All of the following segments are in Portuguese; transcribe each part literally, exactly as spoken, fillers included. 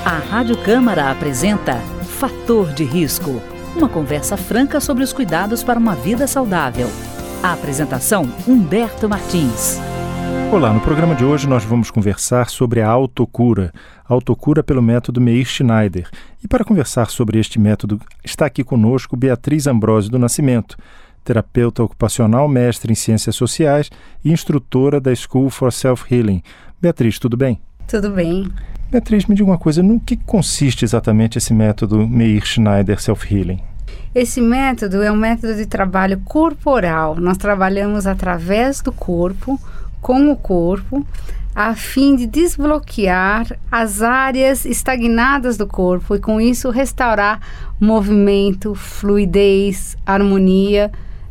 A Rádio Câmara apresenta Fator de Risco, uma conversa franca sobre os cuidados para uma vida saudável. A apresentação, Humberto Martins. Olá, no programa de hoje nós vamos conversar sobre a autocura, a autocura pelo método Meir-Schneider. E para conversar sobre este método, está aqui conosco Beatriz Ambrosio do Nascimento, terapeuta ocupacional, mestre em Ciências Sociais e instrutora da School for Self-Healing. Beatriz, tudo bem? Tudo bem. Beatriz, me diga uma coisa, no que consiste exatamente esse método Meir-Schneider Self-Healing? Esse método é um método de trabalho corporal. Nós trabalhamos através do corpo, com o corpo, a fim de desbloquear as áreas estagnadas do corpo e, com isso, restaurar movimento, fluidez, harmonia,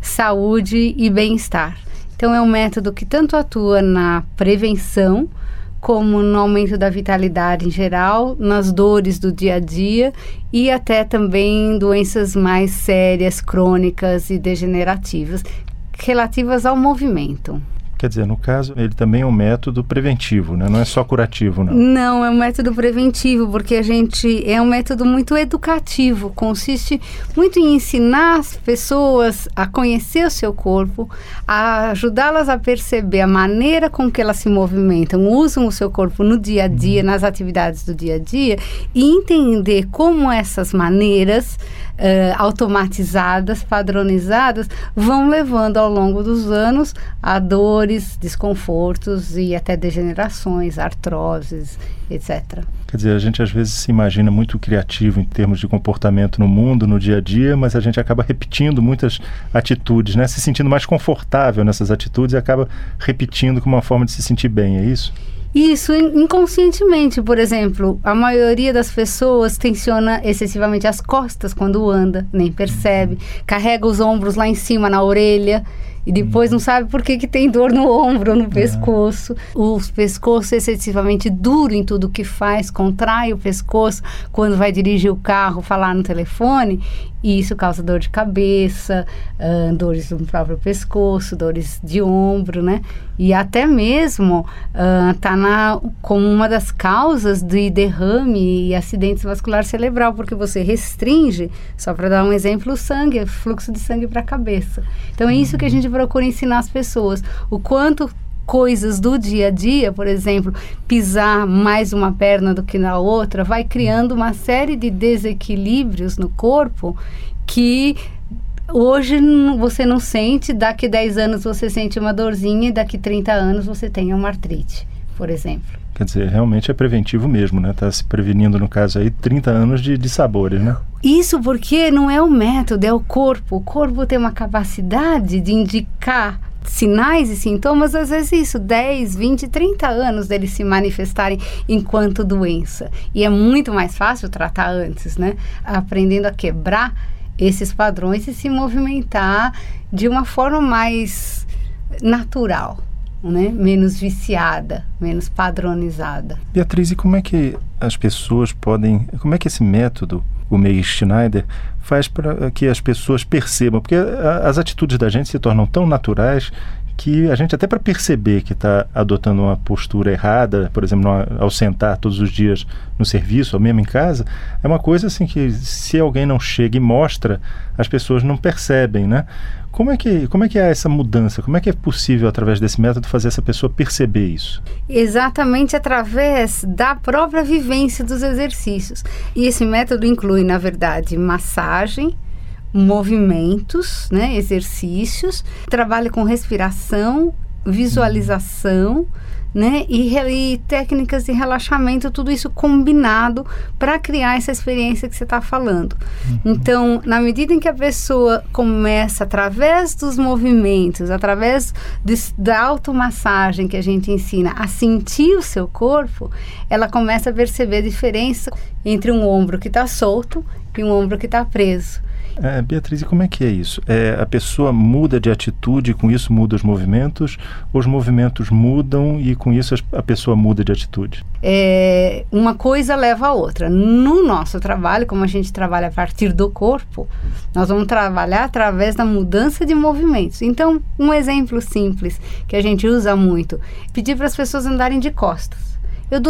saúde e bem-estar. Então, é um método que tanto atua na prevenção, como no aumento da vitalidade em geral, nas dores do dia a dia e até também doenças mais sérias, crônicas e degenerativas, relativas ao movimento. Quer dizer, no caso, ele também é um método preventivo, né? Não é só curativo, não? Não, é um método preventivo, porque a gente é um método muito educativo, consiste muito em ensinar as pessoas a conhecer o seu corpo, a ajudá-las a perceber a maneira com que elas se movimentam, usam o seu corpo no dia a dia, nas atividades do dia a dia, e entender como essas maneiras Uh, automatizadas, padronizadas, vão levando ao longo dos anos a dores, desconfortos e até degenerações, artroses, etcétera. Quer dizer, a gente às vezes se imagina muito criativo em termos de comportamento no mundo, no dia a dia, mas a gente acaba repetindo muitas atitudes, né? Se sentindo mais confortável nessas atitudes e acaba repetindo como uma forma de se sentir bem, é isso? Isso, inconscientemente. Por exemplo, a maioria das pessoas tensiona excessivamente as costas quando anda, nem percebe, carrega os ombros lá em cima na orelha e depois não sabe por que, que tem dor no ombro ou no pescoço. O pescoço é excessivamente duro em tudo que faz, contrai o pescoço quando vai dirigir o carro, falar no telefone, e isso causa dor de cabeça, uh, dores no próprio pescoço, dores de ombro, né? E até mesmo está uh, na como uma das causas de derrame e acidentes vascular cerebral, porque você restringe, só para dar um exemplo, o sangue, o fluxo de sangue para a cabeça. Então é isso que a gente procura ensinar as pessoas, o quanto coisas do dia a dia, por exemplo, pisar mais uma perna do que na outra, vai criando uma série de desequilíbrios no corpo que hoje você não sente, daqui dez anos você sente uma dorzinha e daqui trinta anos você tem uma artrite, por exemplo. Quer dizer, realmente é preventivo mesmo, né? Está se prevenindo, no caso aí, trinta anos de, de sabores, né? Isso porque não é o método, é o corpo. O corpo tem uma capacidade de indicar sinais e sintomas, às vezes isso, dez, vinte, trinta anos deles se manifestarem enquanto doença. E é muito mais fácil tratar antes, né? Aprendendo a quebrar esses padrões e se movimentar de uma forma mais natural, né? Menos viciada, menos padronizada. Beatriz, e como é que as pessoas podem, como é que esse método, o Meir-Schneider, faz para que as pessoas percebam? Porque a, as atitudes da gente se tornam tão naturais que a gente, até para perceber que está adotando uma postura errada, por exemplo, no, ao sentar todos os dias no serviço ou mesmo em casa, é uma coisa assim que, se alguém não chega e mostra, as pessoas não percebem, né? Como é que, como é que é essa mudança? Como é que é possível, através desse método, fazer essa pessoa perceber isso? Exatamente através da própria vivência dos exercícios. E esse método inclui, na verdade, massagem, movimentos, né, exercícios, trabalho com respiração, visualização, né, e, e técnicas de relaxamento, tudo isso combinado para criar essa experiência que você está falando. Uhum. Então, na medida em que a pessoa começa, através dos movimentos, através de, da automassagem que a gente ensina, a sentir o seu corpo, ela começa a perceber a diferença entre um ombro que está solto e um ombro que está preso. É, Beatriz, e como é que é isso? É, a pessoa muda de atitude e com isso muda os movimentos? Ou os movimentos mudam e com isso a pessoa muda de atitude? É, uma coisa leva a outra. No nosso trabalho, como a gente trabalha a partir do corpo, nós vamos trabalhar através da mudança de movimentos. Então, um exemplo simples que a gente usa muito, pedir para as pessoas andarem de costas. Eu dou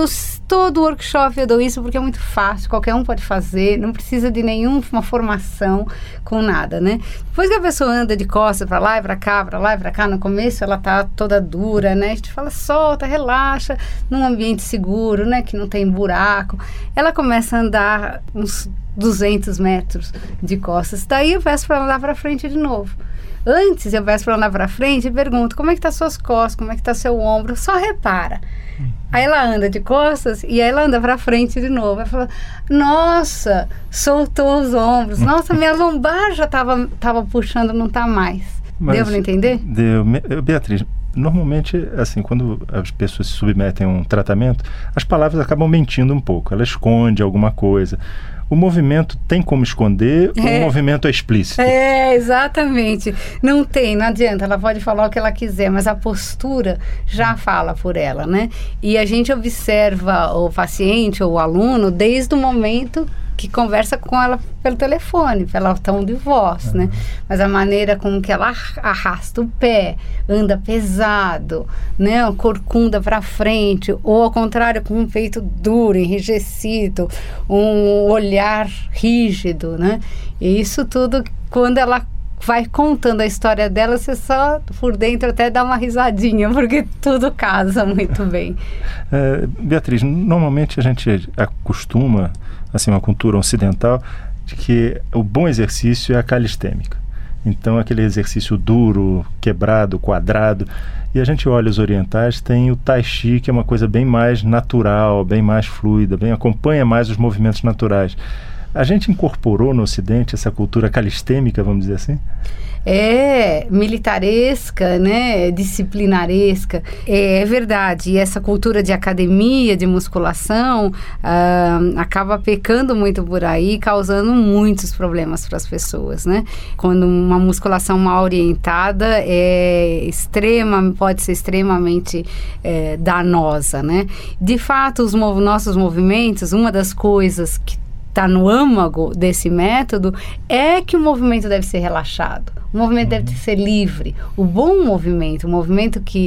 todo o workshop eu dou isso porque é muito fácil, qualquer um pode fazer, não precisa de nenhuma formação com nada, né? Depois que a pessoa anda de costas para lá e para cá, para lá e para cá, no começo ela tá toda dura, né? A gente fala, solta, relaxa, num ambiente seguro, né? Que não tem buraco. Ela começa a andar uns duzentos metros de costas, daí eu peço para ela andar para frente de novo. Antes eu peço para andar para frente e pergunto, como é que tá suas costas, como é que tá seu ombro, só repara. Uhum. Aí ela anda de costas e aí ela anda para frente de novo. Ela fala, nossa, soltou os ombros, nossa, minha lombar já tava, tava puxando, não tá mais. Mas deu para entender? Deu. Beatriz, normalmente, assim, quando as pessoas se submetem a um tratamento, as palavras acabam mentindo um pouco, ela esconde alguma coisa. O movimento tem como esconder é. ou o movimento é explícito? É, exatamente. Não tem, não adianta. Ela pode falar o que ela quiser, mas a postura já fala por ela, né? E a gente observa o paciente ou o aluno desde o momento que conversa com ela pelo telefone, pelo tom de voz, uhum. né? Mas a maneira com que ela arrasta o pé, anda pesado, né? Corcunda para frente, ou ao contrário, com um peito duro, enrijecido, um olhar rígido, né? E isso tudo, quando ela vai contando a história dela, você só por dentro até dá uma risadinha, porque tudo casa muito bem. É, Beatriz, normalmente a gente acostuma, assim, uma cultura ocidental, de que o bom exercício é a calistêmica. Então, aquele exercício duro, quebrado, quadrado. E a gente olha os orientais, tem o tai chi, que é uma coisa bem mais natural, bem mais fluida, bem acompanha mais os movimentos naturais. A gente incorporou no Ocidente essa cultura calistêmica, vamos dizer assim? É, militaresca, né, disciplinaresca, é, é verdade, e essa cultura de academia, de musculação, ah, acaba pecando muito por aí, causando muitos problemas para as pessoas, né? Quando uma musculação mal orientada é extrema, pode ser extremamente é, danosa, né? De fato, os mov- nossos movimentos, uma das coisas que está no âmago desse método é que o movimento deve ser relaxado, o movimento deve ser livre. O bom movimento, o movimento que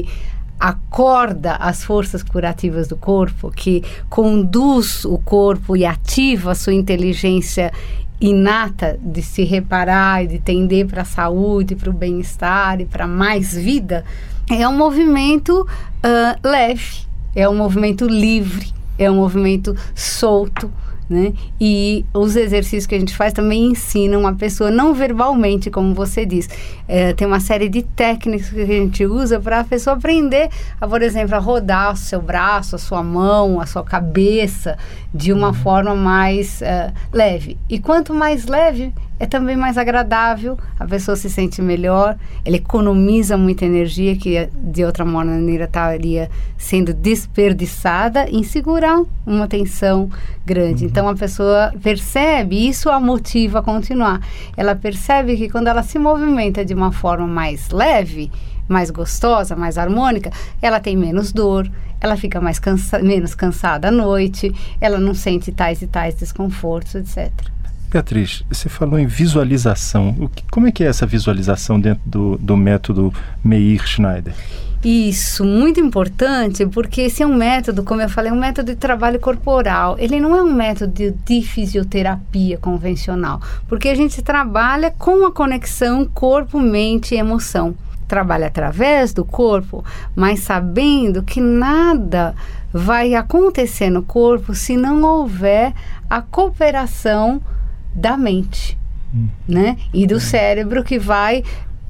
acorda as forças curativas do corpo, que conduz o corpo e ativa a sua inteligência inata de se reparar e de tender para a saúde, para o bem-estar e para mais vida, é um movimento uh, leve, é um movimento livre, é um movimento solto, né? E os exercícios que a gente faz também ensinam a pessoa, não verbalmente, como você diz. É, tem uma série de técnicas que a gente usa para a pessoa aprender, a, por exemplo, a rodar o seu braço, a sua mão, a sua cabeça de uma uhum. forma mais uh, leve. E quanto mais leve, é também mais agradável, a pessoa se sente melhor, ela economiza muita energia que de outra maneira estaria sendo desperdiçada em segurar uma tensão grande. Uhum. Então a pessoa percebe, isso a motiva a continuar. Ela percebe que quando ela se movimenta de uma forma mais leve, mais gostosa, mais harmônica, ela tem menos dor, ela fica mais cansa- menos cansada à noite, ela não sente tais e tais desconfortos, etcétera. Beatriz, você falou em visualização. O que, como é que é essa visualização dentro do, do método Meir-Schneider? Isso, muito importante, porque esse é um método, como eu falei, um método de trabalho corporal. Ele não é um método de, de fisioterapia convencional, porque a gente trabalha com a conexão corpo, mente e emoção. Trabalha através do corpo, mas sabendo que nada vai acontecer no corpo se não houver a cooperação da mente, hum. né? E do cérebro, que vai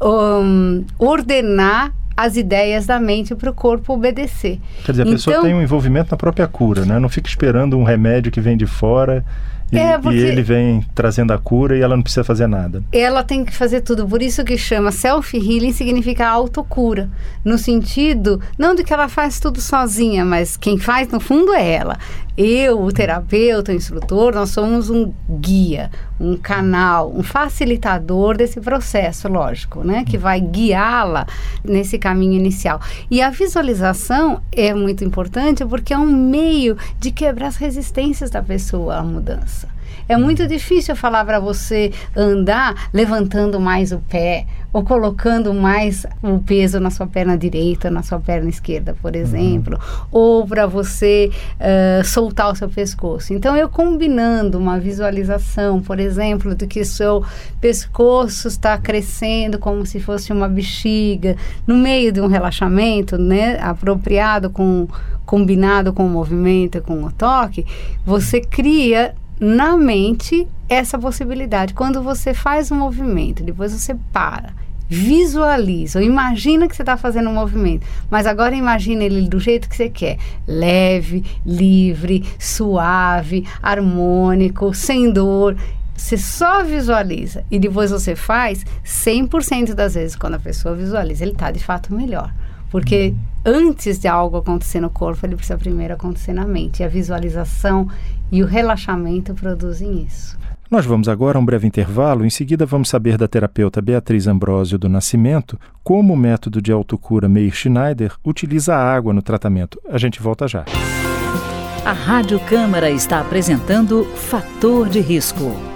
um, ordenar as ideias da mente para o corpo obedecer. Quer dizer, a então, pessoa tem um envolvimento na própria cura, né? Não fica esperando um remédio que vem de fora e, é e ele vem trazendo a cura e ela não precisa fazer nada. Ela tem que fazer tudo, por isso que chama self-healing, significa autocura, no sentido, não de que ela faz tudo sozinha, mas quem faz no fundo é ela. Eu, o terapeuta, o instrutor, nós somos um guia, um canal, um facilitador desse processo, lógico, né? Que vai guiá-la nesse caminho inicial. E a visualização é muito importante porque é um meio de quebrar as resistências da pessoa à mudança. força. É muito difícil eu falar para você andar levantando mais o pé ou colocando mais o peso na sua perna direita, na sua perna esquerda, por exemplo, uhum. ou para você uh, soltar o seu pescoço. Então, eu combinando uma visualização, por exemplo, de que seu pescoço está crescendo como se fosse uma bexiga, no meio de um relaxamento, né, apropriado, com, combinado com o movimento, com o toque, você cria na mente essa possibilidade. Quando você faz um movimento, depois você para, visualiza, ou imagina que você está fazendo um movimento, mas agora imagina ele do jeito que você quer, leve, livre, suave, harmônico, sem dor. Você só visualiza e depois você faz. Cem por cento das vezes, quando a pessoa visualiza, ele está de fato melhor. Porque antes de algo acontecer no corpo, ele precisa primeiro acontecer na mente. E a visualização e o relaxamento produzem isso. Nós vamos agora a um breve intervalo. Em seguida, vamos saber da terapeuta Beatriz Ambrósio do Nascimento como o método de autocura Meir Schneider utiliza a água no tratamento. A gente volta já. A Rádio Câmara está apresentando Fator de Risco.